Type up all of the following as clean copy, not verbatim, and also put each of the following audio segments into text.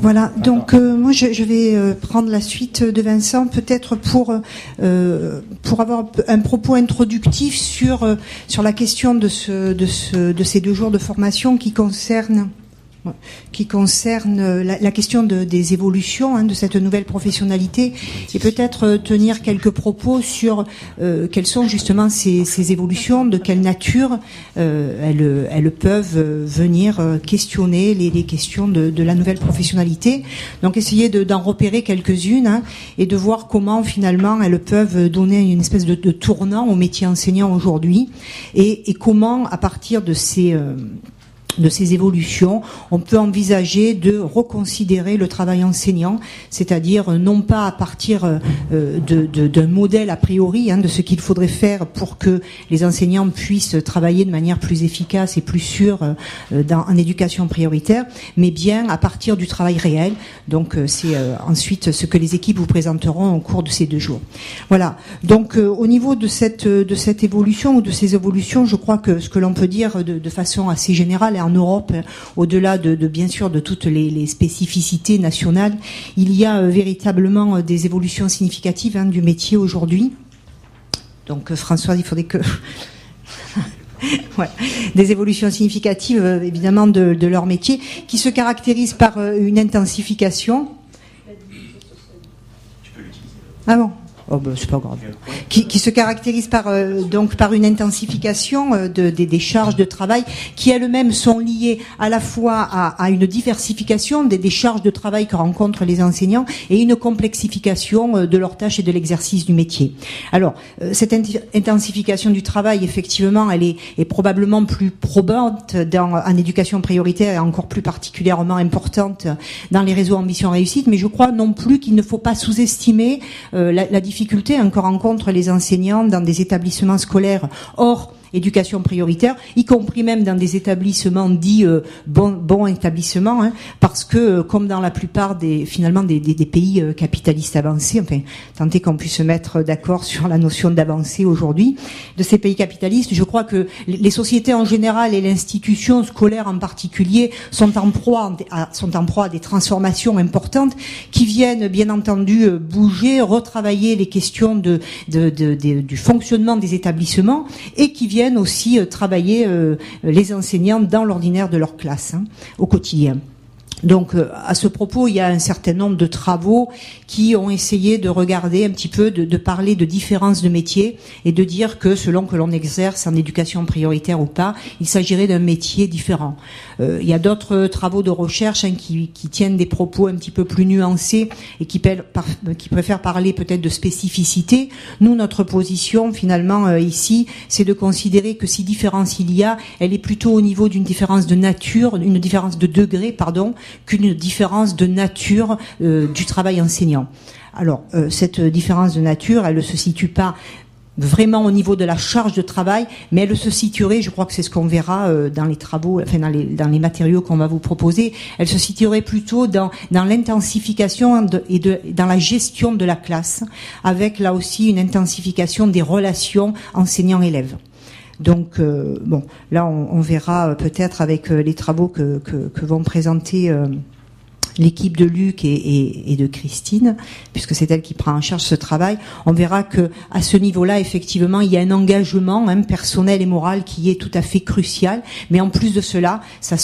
Voilà, donc moi je vais prendre la suite de Vincent, peut-être pour avoir un propos introductif sur la question de ces 2 jours de formation qui concerne la question des évolutions de cette nouvelle professionnalité, et peut-être tenir quelques propos sur quelles sont justement ces évolutions, de quelle nature elles peuvent venir questionner les questions de la nouvelle professionnalité. Donc essayer d'en repérer quelques-unes et de voir comment finalement elles peuvent donner une espèce de tournant au métier enseignant aujourd'hui, et comment à partir de ces évolutions, on peut envisager de reconsidérer le travail enseignant, c'est-à-dire non pas à partir d'un modèle a priori de ce qu'il faudrait faire pour que les enseignants puissent travailler de manière plus efficace et plus sûre en éducation prioritaire, mais bien à partir du travail réel. Donc c'est ensuite ce que les équipes vous présenteront au cours de ces 2 jours. Voilà. Donc au niveau de cette évolution ou de ces évolutions, je crois que ce que l'on peut dire de façon assez générale en Europe, au-delà de bien sûr de toutes les spécificités nationales, il y a véritablement des évolutions significatives du métier aujourd'hui. Donc Françoise, il faudrait que ouais. Des évolutions significatives évidemment de leur métier, qui se caractérisent par une intensification. Ah bon? Oh ben, c'est pas grave. Qui se caractérise par une intensification des charges de travail qui elles-mêmes sont liées à la fois à une diversification des charges de travail que rencontrent les enseignants et une complexification de leurs tâches et de l'exercice du métier. Alors cette intensification du travail, effectivement, elle est probablement plus probante en éducation prioritaire et encore plus particulièrement importante dans les réseaux Ambition Réussite, mais je crois non plus qu'il ne faut pas sous-estimer la difficulté que rencontrent les enseignants dans des établissements scolaires hors éducation prioritaire, y compris même dans des établissements dits bons établissements, parce que comme dans la plupart des pays capitalistes avancés, enfin tant est qu'on puisse se mettre d'accord sur la notion d'avancée aujourd'hui de ces pays capitalistes, je crois que les sociétés en général et l'institution scolaire en particulier sont en proie à des transformations importantes qui viennent bien entendu bouger, retravailler les questions du fonctionnement des établissements, et qui viennent aussi travailler les enseignants dans l'ordinaire de leur classe au quotidien. Donc à ce propos, il y a un certain nombre de travaux qui ont essayé de regarder un petit peu, de parler de différences de métiers et de dire que selon que l'on exerce en éducation prioritaire ou pas, il s'agirait d'un métier différent. Il y a d'autres travaux de recherche qui tiennent des propos un petit peu plus nuancés et qui préfèrent parler peut-être de spécificité. Nous, notre position finalement ici, c'est de considérer que si différence il y a, elle est plutôt au niveau d'une différence de nature, une différence de degré, qu'une différence de nature du travail enseignant. Alors, cette différence de nature, elle ne se situe pas vraiment au niveau de la charge de travail, mais elle se situerait, je crois que c'est ce qu'on verra dans les travaux, enfin dans les matériaux qu'on va vous proposer, elle se situerait plutôt dans l'intensification et dans la gestion de la classe, avec là aussi une intensification des relations enseignant-élève. Donc bon, là on verra peut-être avec les travaux que vont présenter l'équipe de Luc et de Christine, puisque c'est elle qui prend en charge ce travail, on verra que à ce niveau-là, effectivement, il y a un engagement personnel et moral qui est tout à fait crucial. Mais en plus de cela, ça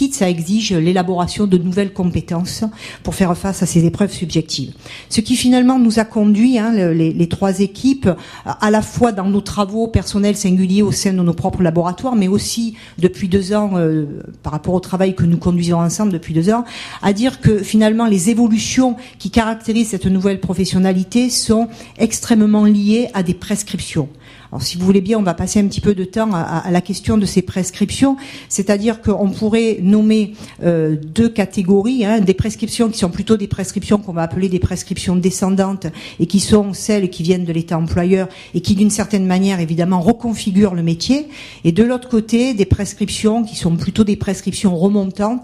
exige l'élaboration de nouvelles compétences pour faire face à ces épreuves subjectives. Ce qui finalement nous a conduit, les 3 équipes, à la fois dans nos travaux personnels singuliers au sein de nos propres laboratoires, mais aussi depuis 2 ans, par rapport au travail que nous conduisons ensemble depuis 2 ans, à dire que finalement les évolutions qui caractérisent cette nouvelle professionnalité sont extrêmement liées à des prescriptions. Alors si vous voulez bien, on va passer un petit peu de temps à la question de ces prescriptions, c'est-à-dire qu'on pourrait nommer 2 catégories, des prescriptions qui sont plutôt des prescriptions qu'on va appeler des prescriptions descendantes et qui sont celles qui viennent de l'État employeur et qui d'une certaine manière évidemment reconfigurent le métier, et de l'autre côté des prescriptions qui sont plutôt des prescriptions remontantes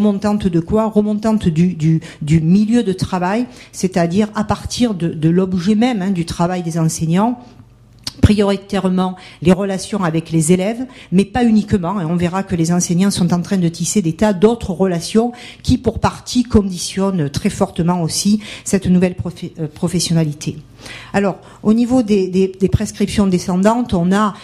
de quoi? Remontantes du milieu de travail, c'est-à-dire à partir de l'objet même du travail des enseignants, prioritairement les relations avec les élèves, mais pas uniquement. Et on verra que les enseignants sont en train de tisser des tas d'autres relations qui, pour partie, conditionnent très fortement aussi cette nouvelle professionnalité. Alors, au niveau des prescriptions descendantes, on a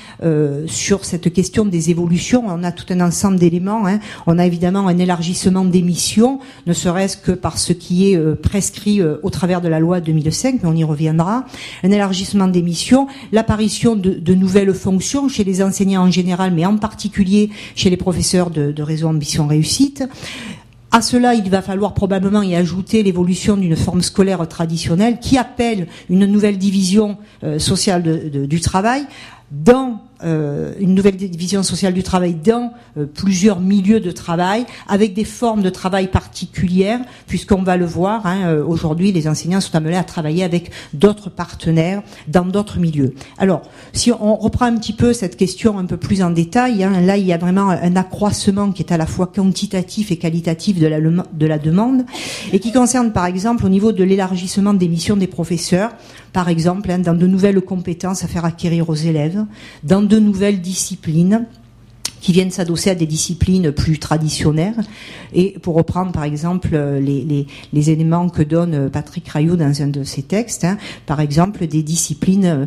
sur cette question des évolutions, on a tout un ensemble d'éléments. On a évidemment un élargissement des missions, ne serait-ce que par ce qui est prescrit au travers de la loi 2005, mais on y reviendra. Un élargissement des missions, l'apparition de nouvelles fonctions chez les enseignants en général, mais en particulier chez les professeurs de réseau Ambition Réussite. À cela, il va falloir probablement y ajouter l'évolution d'une forme scolaire traditionnelle qui appelle une nouvelle division sociale du travail dans une nouvelle division sociale du travail dans plusieurs milieux de travail avec des formes de travail particulières, puisqu'on va le voir, aujourd'hui les enseignants sont amenés à travailler avec d'autres partenaires dans d'autres milieux. Alors, si on reprend un petit peu cette question un peu plus en détail, là il y a vraiment un accroissement qui est à la fois quantitatif et qualitatif de la demande, et qui concerne par exemple au niveau de l'élargissement des missions des professeurs, par exemple dans de nouvelles compétences à faire acquérir aux élèves, dans de nouvelles disciplines qui viennent s'adosser à des disciplines plus traditionnelles. Et pour reprendre par exemple les éléments que donne Patrick Raillot dans un de ses textes, par exemple des disciplines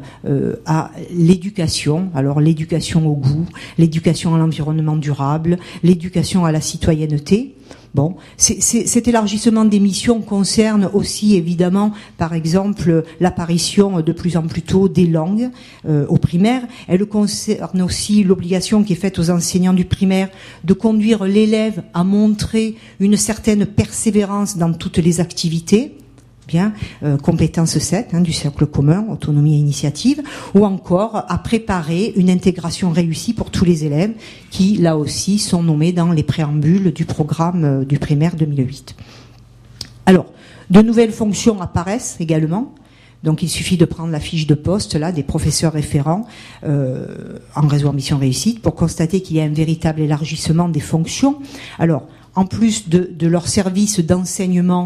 à l'éducation, alors l'éducation au goût, l'éducation à l'environnement durable, l'éducation à la citoyenneté. Bon, cet élargissement des missions concerne aussi évidemment, par exemple, l'apparition de plus en plus tôt des langues au primaire. Elle concerne aussi l'obligation qui est faite aux enseignants du primaire de conduire l'élève à montrer une certaine persévérance dans toutes les activités. Bien, compétence 7 du cercle commun, autonomie et initiative, ou encore à préparer une intégration réussie pour tous les élèves qui, là aussi, sont nommés dans les préambules du programme du primaire 2008. Alors, de nouvelles fonctions apparaissent également. Donc il suffit de prendre la fiche de poste là des professeurs référents en réseau Ambition Réussite pour constater qu'il y a un véritable élargissement des fonctions. Alors, en plus de leur service d'enseignement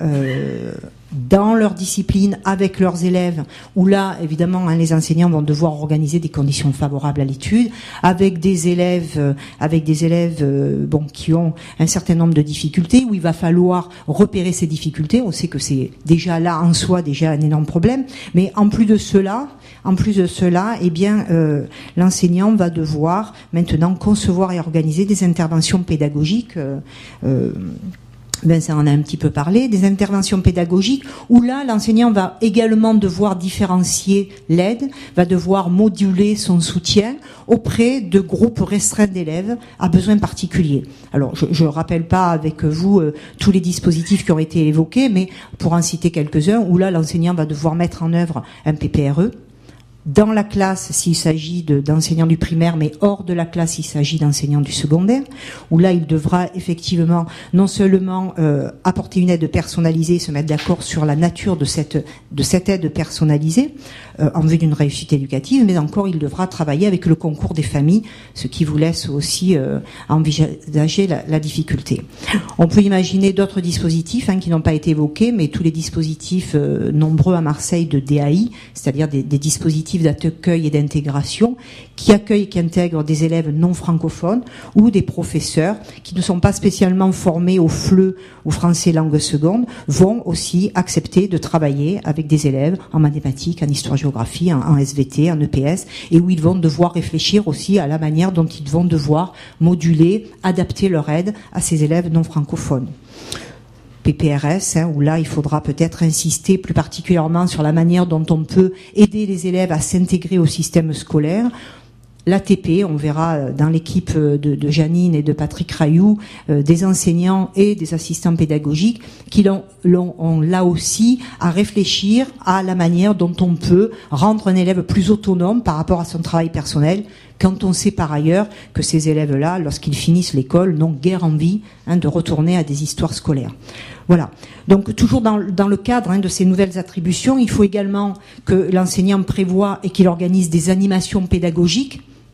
dans leur discipline avec leurs élèves, où là, évidemment, les enseignants vont devoir organiser des conditions favorables à l'étude, avec des élèves qui ont un certain nombre de difficultés, où il va falloir repérer ces difficultés. On sait que c'est déjà là en soi déjà un énorme problème, mais en plus de cela, eh bien, l'enseignant va devoir maintenant concevoir et organiser des interventions pédagogiques. Ça en a un petit peu parlé, des interventions pédagogiques où là, l'enseignant va également devoir différencier l'aide, va devoir moduler son soutien auprès de groupes restreints d'élèves à besoins particuliers. Alors, je ne rappelle pas avec vous tous les dispositifs qui ont été évoqués, mais pour en citer quelques-uns, où là, l'enseignant va devoir mettre en œuvre un PPRE, dans la classe s'il s'agit d'enseignants du primaire, mais hors de la classe s'il s'agit d'enseignants du secondaire, où là il devra effectivement non seulement apporter une aide personnalisée, se mettre d'accord sur la nature de cette aide personnalisée en vue d'une réussite éducative, mais encore il devra travailler avec le concours des familles, ce qui vous laisse aussi envisager la difficulté. On peut imaginer d'autres dispositifs qui n'ont pas été évoqués, mais tous les dispositifs nombreux à Marseille de DAI, c'est-à-dire des dispositifs d'accueil et d'intégration qui accueillent et qui intègrent des élèves non francophones ou des professeurs qui ne sont pas spécialement formés au FLE ou français langue seconde vont aussi accepter de travailler avec des élèves en mathématiques, en histoire-géographie, en SVT, en EPS, et où ils vont devoir réfléchir aussi à la manière dont ils vont devoir moduler, adapter leur aide à ces élèves non francophones. PPRS, où là il faudra peut-être insister plus particulièrement sur la manière dont on peut aider les élèves à s'intégrer au système scolaire. L'ATP, on verra dans l'équipe de Janine et de Patrick Raillou, des enseignants et des assistants pédagogiques qui ont là aussi à réfléchir à la manière dont on peut rendre un élève plus autonome par rapport à son travail personnel, quand on sait par ailleurs que ces élèves-là, lorsqu'ils finissent l'école, n'ont guère envie de retourner à des histoires scolaires. Voilà. Donc toujours dans le cadre de ces nouvelles attributions, il faut également que l'enseignant prévoie et qu'il organise des animations pédagogiques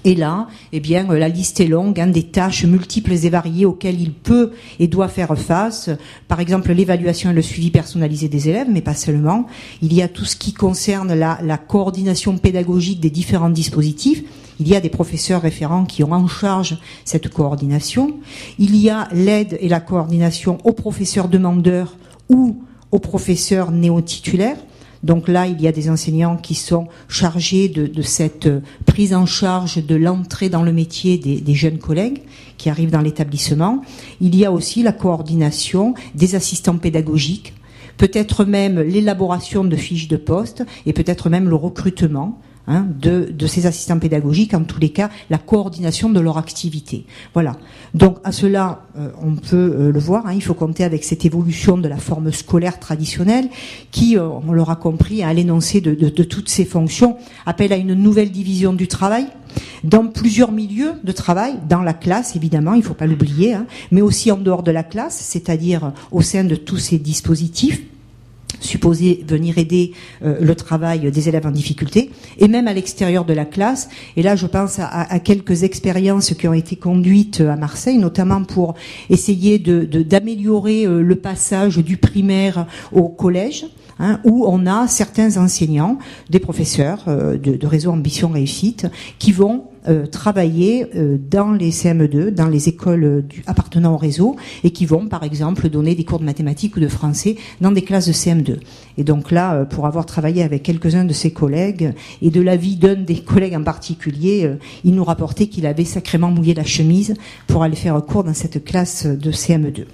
Et là, eh bien, la liste est longue, hein, des tâches multiples et variées auxquelles il peut et doit faire face. Par exemple, l'évaluation et le suivi personnalisé des élèves, mais pas seulement. Il y a tout ce qui concerne la coordination pédagogique des différents dispositifs. Il y a des professeurs référents qui ont en charge cette coordination. Il y a l'aide et la coordination aux professeurs demandeurs ou aux professeurs néo-titulaires. Donc là, il y a des enseignants qui sont chargés de cette prise en charge de l'entrée dans le métier des jeunes collègues qui arrivent dans l'établissement. Il y a aussi la coordination des assistants pédagogiques, peut-être même l'élaboration de fiches de poste et peut-être même le recrutement de ces assistants pédagogiques, en tous les cas, la coordination de leur activité. Voilà. Donc, à cela, on peut le voir, il faut compter avec cette évolution de la forme scolaire traditionnelle qui, on l'aura compris, à l'énoncé de toutes ces fonctions, appelle à une nouvelle division du travail dans plusieurs milieux de travail, dans la classe, évidemment, il ne faut pas l'oublier, mais aussi en dehors de la classe, c'est-à-dire au sein de tous ces dispositifs supposé venir aider le travail des élèves en difficulté, et même à l'extérieur de la classe. Et là, je pense à quelques expériences qui ont été conduites à Marseille, notamment pour essayer d'améliorer le passage du primaire au collège, où on a certains enseignants, des professeurs de réseau Ambition Réussite, qui vont travailler dans les CM2, dans les écoles appartenant au réseau, et qui vont, par exemple, donner des cours de mathématiques ou de français dans des classes de CM2. Et donc là, pour avoir travaillé avec quelques-uns de ses collègues, et de l'avis d'un des collègues en particulier, il nous rapportait qu'il avait sacrément mouillé la chemise pour aller faire cours dans cette classe de CM2.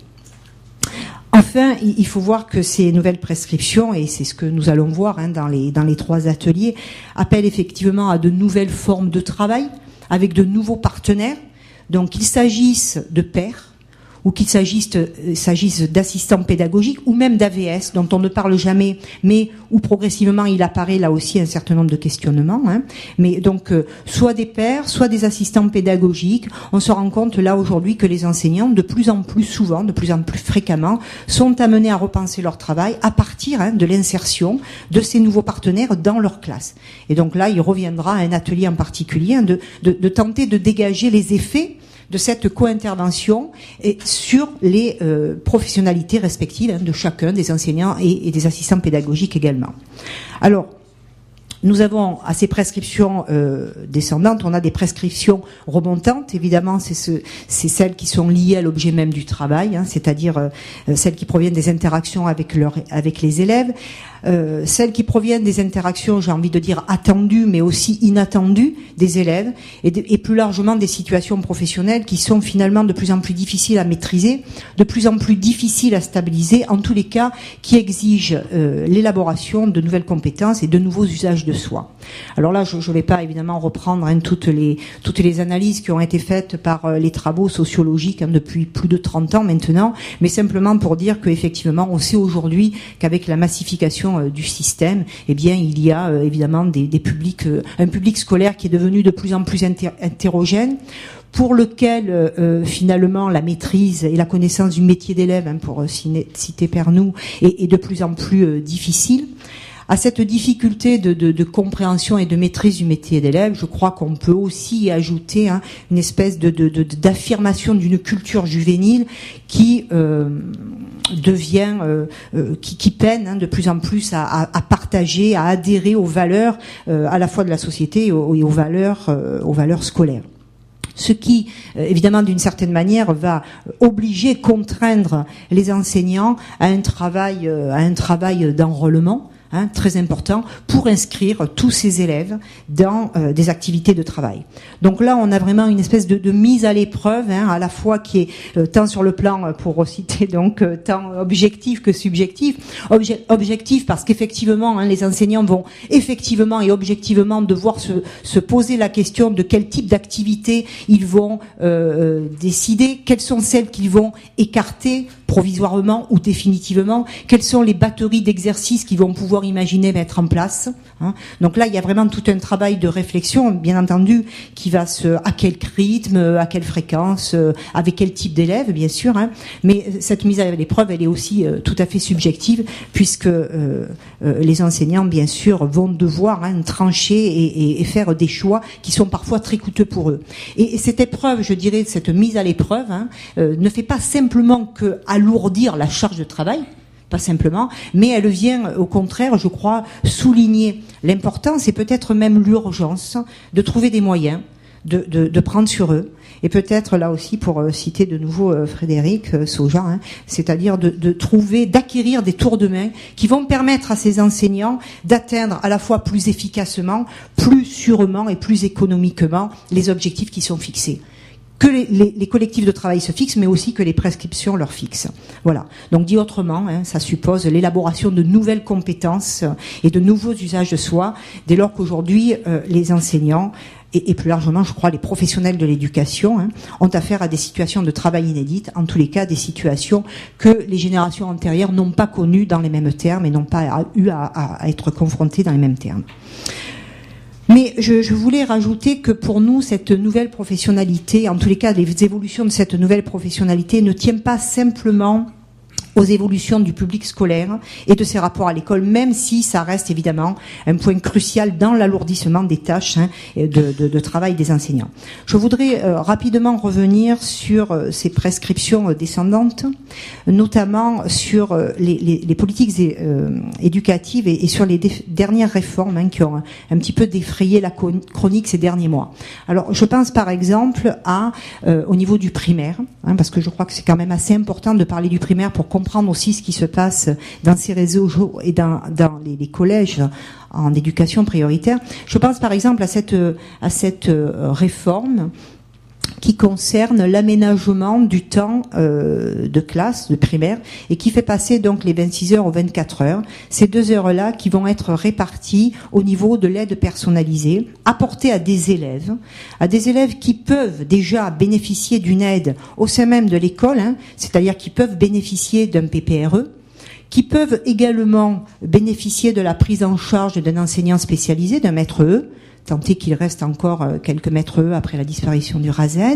Enfin, il faut voir que ces nouvelles prescriptions, et c'est ce que nous allons voir dans les 3 ateliers, appellent effectivement à de nouvelles formes de travail, avec de nouveaux partenaires. Donc, qu'il s'agisse de pairs, ou qu'il s'agisse d'assistants pédagogiques, ou même d'AVS, dont on ne parle jamais, mais où progressivement il apparaît là aussi un certain nombre de questionnements. Mais donc, soit des pairs, soit des assistants pédagogiques. On se rend compte là aujourd'hui que les enseignants, de plus en plus souvent, de plus en plus fréquemment, sont amenés à repenser leur travail à partir de l'insertion de ces nouveaux partenaires dans leur classe. Et donc là, il reviendra à un atelier en particulier de tenter de dégager les effets de cette co-intervention et sur les professionnalités respectives de chacun des enseignants et des assistants pédagogiques également. Alors, nous avons à ces prescriptions descendantes, on a des prescriptions remontantes. Évidemment, c'est celles qui sont liées à l'objet même du travail, c'est-à-dire celles qui proviennent des interactions avec les élèves. Celles qui proviennent des interactions, j'ai envie de dire attendues, mais aussi inattendues des élèves, et plus largement des situations professionnelles qui sont finalement de plus en plus difficiles à maîtriser, de plus en plus difficiles à stabiliser, en tous les cas qui exigent l'élaboration de nouvelles compétences et de nouveaux usages de soi. Alors là, je ne vais pas évidemment reprendre toutes les analyses qui ont été faites par les travaux sociologiques depuis plus de 30 ans maintenant, mais simplement pour dire qu'effectivement, on sait aujourd'hui qu'avec la massification du système, eh bien, il y a évidemment un public scolaire qui est devenu de plus en plus hétérogène, pour lequel finalement la maîtrise et la connaissance du métier d'élève, pour citer Pernoud, est de plus en plus difficile. À cette difficulté de compréhension et de maîtrise du métier d'élève, je crois qu'on peut aussi y ajouter une espèce d'affirmation d'une culture juvénile qui qui peine de plus en plus à partager, à adhérer aux valeurs à la fois de la société et aux valeurs scolaires. Ce qui, évidemment, d'une certaine manière, va obliger, contraindre les enseignants à un travail d'enrôlement, très important, pour inscrire tous ces élèves dans des activités de travail. Donc là, on a vraiment une espèce de mise à l'épreuve, à la fois qui est tant sur le plan, pour citer donc, tant objectif que subjectif. Objectif parce qu'effectivement, les enseignants vont effectivement et objectivement devoir se poser la question de quel type d'activité ils vont décider, quelles sont celles qu'ils vont écarter provisoirement ou définitivement, quelles sont les batteries d'exercices qu'ils vont pouvoir d'abord imaginer mettre en place. Donc là, il y a vraiment tout un travail de réflexion, bien entendu, qui va à quel rythme, à quelle fréquence, avec quel type d'élèves, bien sûr. Mais cette mise à l'épreuve, elle est aussi tout à fait subjective, puisque les enseignants, bien sûr, vont devoir trancher et faire des choix qui sont parfois très coûteux pour eux. Et cette épreuve, je dirais, cette mise à l'épreuve, ne fait pas simplement que alourdir la charge de travail, pas simplement, mais elle vient au contraire, je crois, souligner l'importance et peut-être même l'urgence de trouver des moyens de prendre sur eux. Et peut-être là aussi, pour citer de nouveau Frédéric Sauja, c'est-à-dire d'acquérir des tours de main qui vont permettre à ces enseignants d'atteindre à la fois plus efficacement, plus sûrement et plus économiquement les objectifs qui sont fixés. Que les collectifs de travail se fixent, mais aussi que les prescriptions leur fixent. Voilà. Donc dit autrement, ça suppose l'élaboration de nouvelles compétences et de nouveaux usages de soi, dès lors qu'aujourd'hui, les enseignants et plus largement, je crois, les professionnels de l'éducation ont affaire à des situations de travail inédites, en tous les cas des situations que les générations antérieures n'ont pas connues dans les mêmes termes et n'ont pas eu à être confrontées dans les mêmes termes. Mais je voulais rajouter que pour nous, cette nouvelle professionnalité, en tous les cas, les évolutions de cette nouvelle professionnalité ne tiennent pas simplement aux évolutions du public scolaire et de ses rapports à l'école, même si ça reste évidemment un point crucial dans l'alourdissement des tâches de travail des enseignants. Je voudrais rapidement revenir sur ces prescriptions descendantes, notamment sur les politiques éducatives et sur les dernières réformes qui ont un petit peu défrayé la chronique ces derniers mois. Alors, je pense par exemple au niveau du primaire, parce que je crois que c'est quand même assez important de parler du primaire pour comprendre aussi ce qui se passe dans ces réseaux et dans les collèges en éducation prioritaire. Je pense par exemple à cette réforme qui concerne l'aménagement du temps de classe, de primaire, et qui fait passer donc les 26 heures aux 24 heures. Ces 2 heures-là qui vont être réparties au niveau de l'aide personnalisée, apportée à des élèves qui peuvent déjà bénéficier d'une aide au sein même de l'école, c'est-à-dire qui peuvent bénéficier d'un PPRE, qui peuvent également bénéficier de la prise en charge d'un enseignant spécialisé, d'un maître E, tant est qu'il reste encore quelques maîtres E après la disparition du RASED.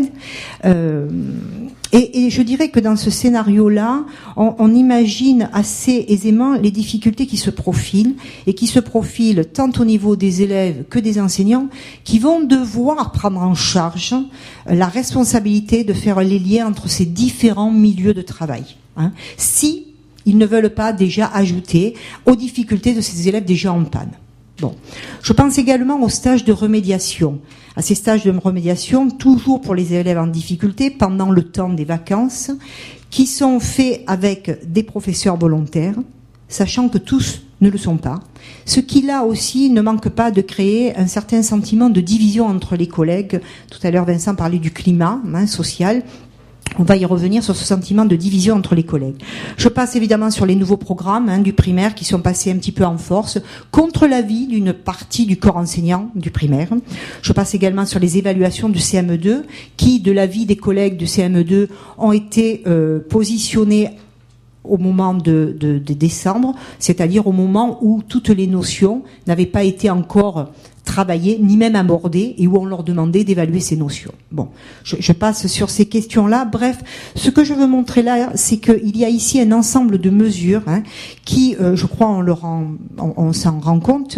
Et je dirais que dans ce scénario-là, on imagine assez aisément les difficultés qui se profilent, et qui se profilent tant au niveau des élèves que des enseignants, qui vont devoir prendre en charge la responsabilité de faire les liens entre ces différents milieux de travail. Si ils ne veulent pas déjà ajouter aux difficultés de ces élèves déjà en panne. Bon. Je pense également aux stages de remédiation. À ces stages de remédiation, toujours pour les élèves en difficulté, pendant le temps des vacances, qui sont faits avec des professeurs volontaires, sachant que tous ne le sont pas. Ce qui, là aussi, ne manque pas de créer un certain sentiment de division entre les collègues. Tout à l'heure, Vincent parlait du climat social. On va y revenir sur ce sentiment de division entre les collègues. Je passe évidemment sur les nouveaux programmes du primaire qui sont passés un petit peu en force contre l'avis d'une partie du corps enseignant du primaire. Je passe également sur les évaluations du CM2 qui, de l'avis des collègues du CM2, ont été positionnées au moment de décembre, c'est-à-dire au moment où toutes les notions n'avaient pas été encore travaillées, ni même abordées, et où on leur demandait d'évaluer ces notions. Bon, je passe sur ces questions-là. Bref, ce que je veux montrer là, c'est qu'il y a ici un ensemble de mesures qui, je crois, on s'en rend compte,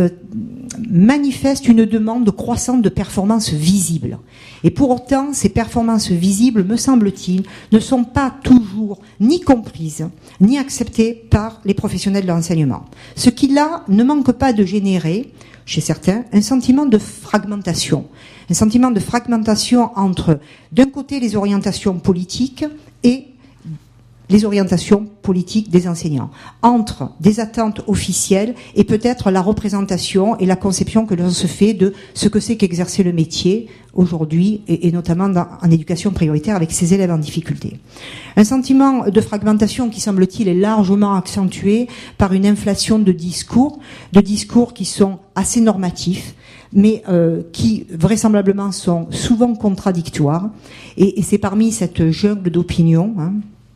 manifestent une demande croissante de performances visibles. Et pour autant, ces performances visibles, me semble-t-il, ne sont pas toujours ni comprises, ni acceptées par les professionnels de l'enseignement. Ce qui, là, ne manque pas de générer, chez certains, un sentiment de fragmentation. Un sentiment de fragmentation entre, d'un côté, les orientations politiques et les orientations politiques des enseignants, entre des attentes officielles et peut-être la représentation et la conception que l'on se fait de ce que c'est qu'exercer le métier aujourd'hui, et notamment en éducation prioritaire avec ces élèves en difficulté. Un sentiment de fragmentation qui, semble-t-il, est largement accentué par une inflation de discours qui sont assez normatifs, mais qui vraisemblablement sont souvent contradictoires, et c'est parmi cette jungle d'opinion,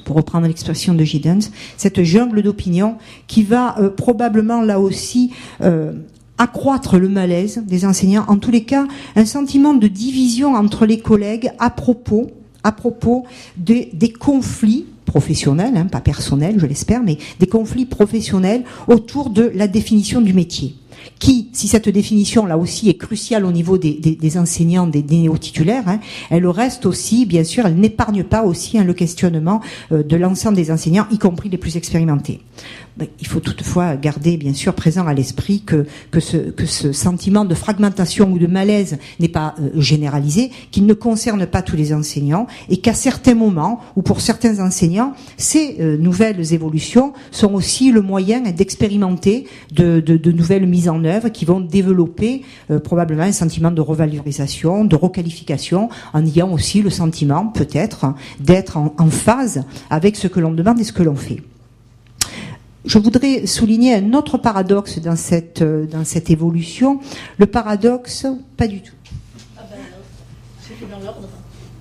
pour reprendre l'expression de Giddens, cette jungle d'opinion qui va probablement là aussi accroître le malaise des enseignants, en tous les cas un sentiment de division entre les collègues à propos des conflits professionnels, pas personnels je l'espère, mais des conflits professionnels autour de la définition du métier. Qui, si cette définition là aussi est cruciale au niveau des enseignants, des néo-titulaires, elle reste aussi, bien sûr, elle n'épargne pas aussi le questionnement de l'ensemble des enseignants, y compris les plus expérimentés. Il faut toutefois garder, bien sûr, présent à l'esprit que ce sentiment de fragmentation ou de malaise n'est pas généralisé, qu'il ne concerne pas tous les enseignants, et qu'à certains moments, ou pour certains enseignants, ces nouvelles évolutions sont aussi le moyen d'expérimenter de nouvelles mises en œuvre qui vont développer probablement un sentiment de revalorisation, de requalification, en ayant aussi le sentiment, peut-être, d'être en phase avec ce que l'on demande et ce que l'on fait. Je voudrais souligner un autre paradoxe dans cette évolution. Le paradoxe, pas du tout. Ah ben non, c'est dans l'ordre.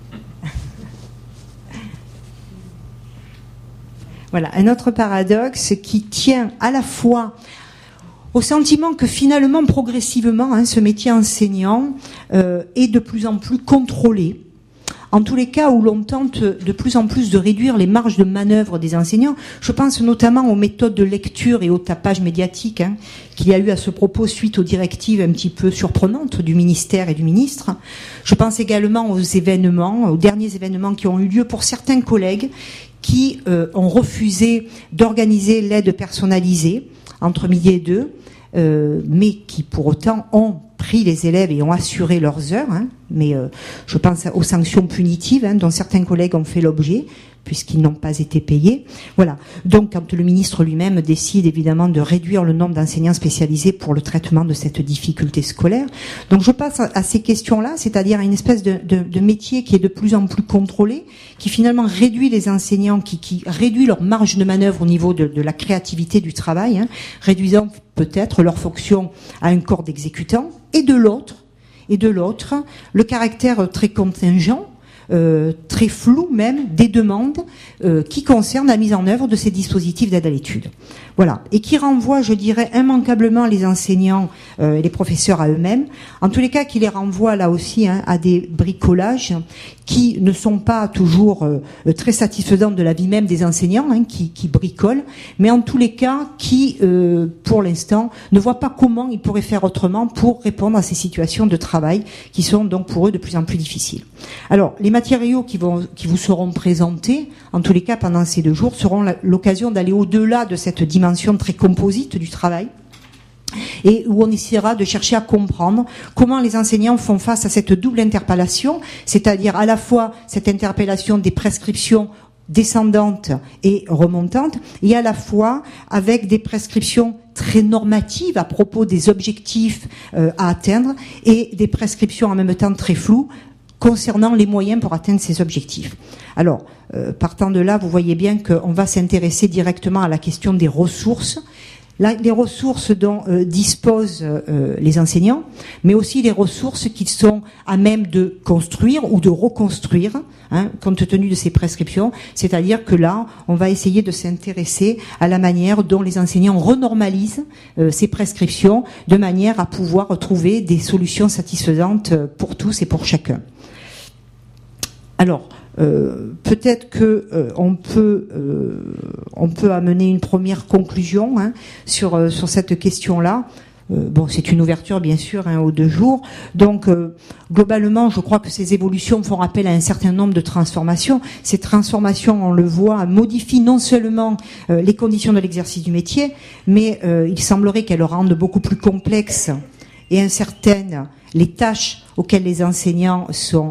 Voilà, un autre paradoxe qui tient à la fois au sentiment que finalement, progressivement, ce métier enseignant est de plus en plus contrôlé. En tous les cas où l'on tente de plus en plus de réduire les marges de manœuvre des enseignants, je pense notamment aux méthodes de lecture et au tapage médiatique qu'il y a eu à ce propos suite aux directives un petit peu surprenantes du ministère et du ministre. Je pense également aux derniers événements qui ont eu lieu pour certains collègues qui ont refusé d'organiser l'aide personnalisée entre midi et 2, mais qui pour autant ont pris les élèves et ont assuré leurs heures, mais je pense aux sanctions punitives dont certains collègues ont fait l'objet, puisqu'ils n'ont pas été payés. Voilà. Donc, quand le ministre lui-même décide évidemment de réduire le nombre d'enseignants spécialisés pour le traitement de cette difficulté scolaire. Donc, je passe à ces questions-là, c'est-à-dire à une espèce de métier qui est de plus en plus contrôlé, qui finalement réduit les enseignants, qui réduit leur marge de manœuvre au niveau de la créativité du travail, réduisant peut-être leur fonction à un corps d'exécutants, et de l'autre, le caractère très contingent, très flou même des demandes qui concernent la mise en œuvre de ces dispositifs d'aide à l'étude. Voilà, et qui renvoient, je dirais, immanquablement les enseignants et les professeurs à eux-mêmes, en tous les cas qui les renvoient là aussi à des bricolages qui ne sont pas toujours très satisfaisants de la vie même des enseignants qui bricolent, mais en tous les cas qui, pour l'instant, ne voient pas comment ils pourraient faire autrement pour répondre à ces situations de travail qui sont donc pour eux de plus en plus difficiles. Alors, les matériaux qui vous seront présentés, en tous les cas pendant ces 2 jours, seront l'occasion d'aller au-delà de cette dimension très composite du travail, et où on essaiera de chercher à comprendre comment les enseignants font face à cette double interpellation, c'est-à-dire à la fois cette interpellation des prescriptions descendantes et remontantes, et à la fois avec des prescriptions très normatives à propos des objectifs à atteindre, et des prescriptions en même temps très floues concernant les moyens pour atteindre ces objectifs. Alors, partant de là, vous voyez bien qu'on va s'intéresser directement à la question des ressources, les ressources dont disposent les enseignants, mais aussi les ressources qu'ils sont à même de construire ou de reconstruire, compte tenu de ces prescriptions. C'est-à-dire que là, on va essayer de s'intéresser à la manière dont les enseignants renormalisent ces prescriptions, de manière à pouvoir trouver des solutions satisfaisantes pour tous et pour chacun. Alors, peut-être que on peut amener une première conclusion sur cette question-là. Bon, c'est une ouverture bien sûr aux 2 jours. Donc, globalement, je crois que ces évolutions font appel à un certain nombre de transformations. Ces transformations, on le voit, modifient non seulement les conditions de l'exercice du métier, mais il semblerait qu'elles rendent beaucoup plus complexes et incertaines les tâches auxquelles les enseignants sont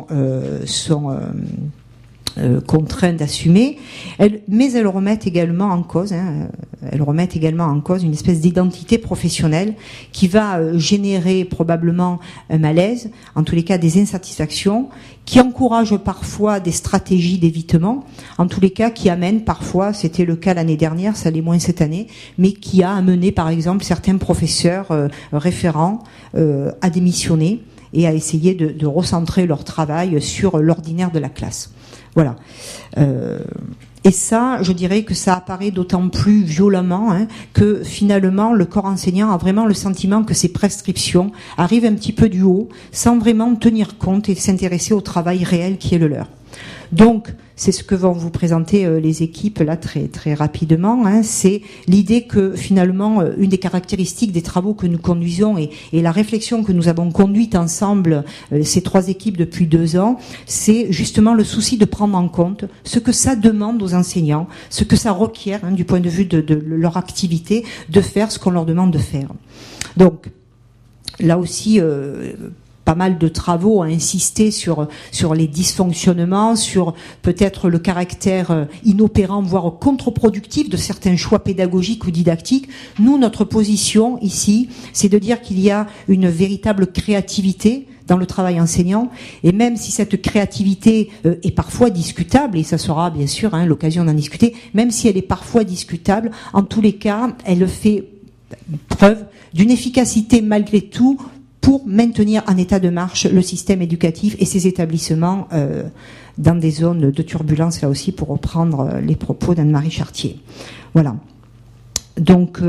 contraints d'assumer, mais elles remettent également en cause, une espèce d'identité professionnelle qui va générer probablement un malaise, en tous les cas des insatisfactions, qui encourage parfois des stratégies d'évitement, en tous les cas qui amènent parfois, c'était le cas l'année dernière, ça l'est moins cette année, mais qui a amené par exemple certains professeurs référents à démissionner et à essayer de recentrer leur travail sur l'ordinaire de la classe. Voilà. Et ça, je dirais que ça apparaît d'autant plus violemment que finalement le corps enseignant a vraiment le sentiment que ces prescriptions arrivent un petit peu du haut, sans vraiment tenir compte et s'intéresser au travail réel qui est le leur. Donc, c'est ce que vont vous présenter les équipes là très très rapidement. C'est l'idée que finalement une des caractéristiques des travaux que nous conduisons et la réflexion que nous avons conduite ensemble ces 3 équipes depuis 2 ans, c'est justement le souci de prendre en compte ce que ça demande aux enseignants, ce que ça requiert du point de vue de leur activité, de faire ce qu'on leur demande de faire. Donc là aussi. Pas mal de travaux ont insisté sur les dysfonctionnements, sur peut-être le caractère inopérant, voire contre-productif de certains choix pédagogiques ou didactiques. Nous, notre position ici, c'est de dire qu'il y a une véritable créativité dans le travail enseignant, et même si cette créativité est parfois discutable, et ça sera bien sûr l'occasion d'en discuter, même si elle est parfois discutable, en tous les cas, elle fait preuve d'une efficacité malgré tout pour maintenir en état de marche le système éducatif et ses établissements dans des zones de turbulence, là aussi, pour reprendre les propos d'Anne-Marie Chartier. Voilà. Donc,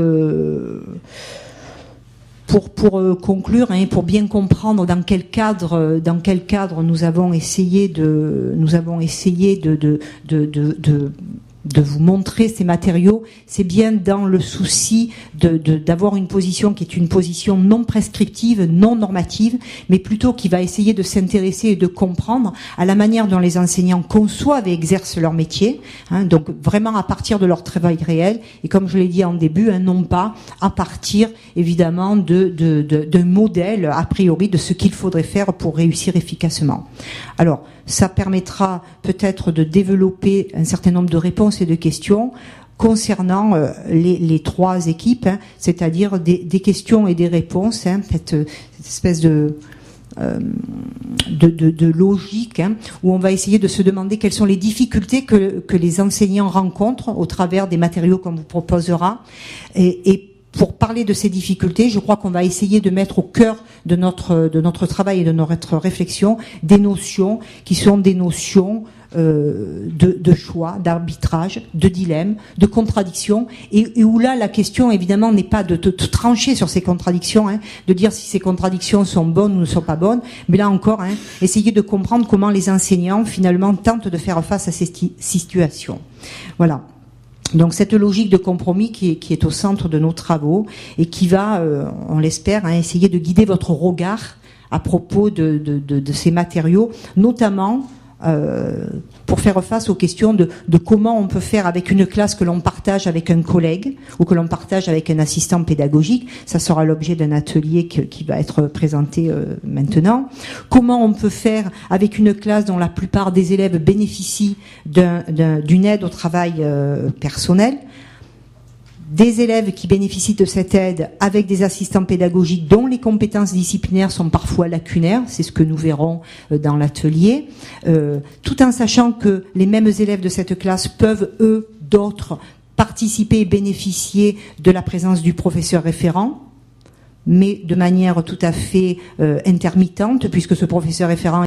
pour conclure, pour bien comprendre dans quel cadre nous avons essayé de vous montrer ces matériaux, c'est bien dans le souci d'avoir une position qui est une position non prescriptive, non normative, mais plutôt qui va essayer de s'intéresser et de comprendre à la manière dont les enseignants conçoivent et exercent leur métier, donc vraiment à partir de leur travail réel, et comme je l'ai dit en début, non pas à partir évidemment d'un modèle a priori de ce qu'il faudrait faire pour réussir efficacement. Alors, ça permettra peut-être de développer un certain nombre de réponses et de questions concernant les 3 équipes, c'est-à-dire des questions et des réponses, cette espèce de logique où on va essayer de se demander quelles sont les difficultés que les enseignants rencontrent au travers des matériaux qu'on vous proposera, et pour parler de ces difficultés, je crois qu'on va essayer de mettre au cœur de notre travail et de notre réflexion des notions qui sont des notions de choix, d'arbitrage, de dilemme, de contradiction, et où là la question évidemment n'est pas de trancher sur ces contradictions, de dire si ces contradictions sont bonnes ou ne sont pas bonnes, mais là encore, essayer de comprendre comment les enseignants finalement tentent de faire face à ces situations. Voilà. Donc cette logique de compromis qui est au centre de nos travaux et qui va, on l'espère, essayer de guider votre regard à propos de ces matériaux, notamment pour faire face aux questions de comment on peut faire avec une classe que l'on partage avec un collègue ou que l'on partage avec un assistant pédagogique. Ça sera l'objet d'un atelier qui va être présenté maintenant. Comment on peut faire avec une classe dont la plupart des élèves bénéficient d'une aide au travail personnel, des élèves qui bénéficient de cette aide avec des assistants pédagogiques dont les compétences disciplinaires sont parfois lacunaires, c'est ce que nous verrons dans l'atelier, tout en sachant que les mêmes élèves de cette classe peuvent, eux, d'autres, participer et bénéficier de la présence du professeur référent, mais de manière tout à fait intermittente, puisque ce professeur référent